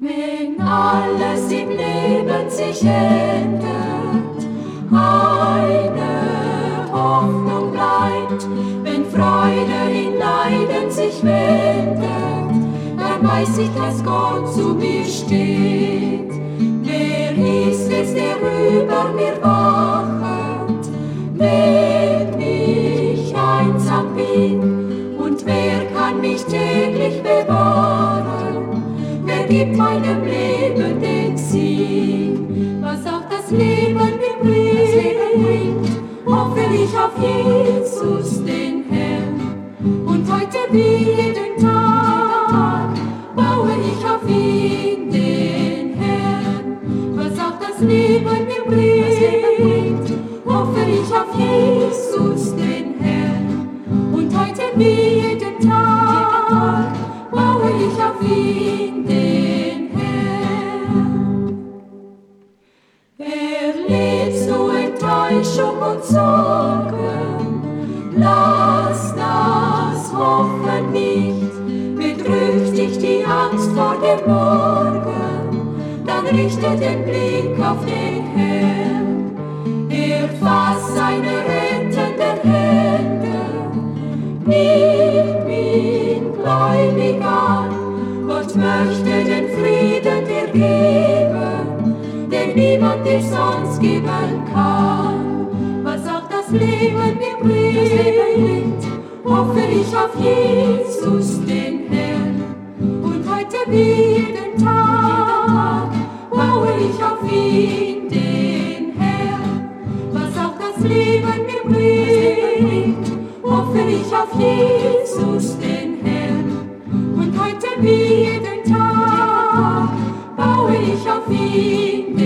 Wenn alles im Leben sich ändert, eine Hoffnung bleibt, wenn Freude in Leiden sich wendet, dann weiß ich, dass Gott zu mir steht. Wer ist es, der über mir wachet, wenn ich einsam bin? Und wer kann mich täglich bewahren? Wer gibt meinem Leben den Sinn? Was auch das Leben mir bringt, hoffe ich auf Jesus, den Herrn. Und heute wie jeden Tag baue ich auf ihn, den Herrn. Was auch das Leben mir bringt, hoffe ich auf Jesus, den Herrn. Und heute wie jeden Tag baue ich auf ihn, den Herrn. Erlebst du Enttäuschung und Sorgen, lass das Hoffen nicht. Bedrückt dich die Angst vor dem Morgen, dann richte den Blick auf den Herrn. Erfass seine rettenden Hände, nimm ihn gläubig an. Gott möchte den Frieden dir geben, den niemand dir sonst geben kann. Was auch das Leben mir bringt, hoffe ich auf Jesus, den Herrn. Und heute wie jeden Tag baue ich auf ihn, den Herrn. Was auch das Leben mir bringt, hoffe ich auf Jesus, den Herrn. Und heute wie jeden Tag baue ich auf ihn, den Herrn.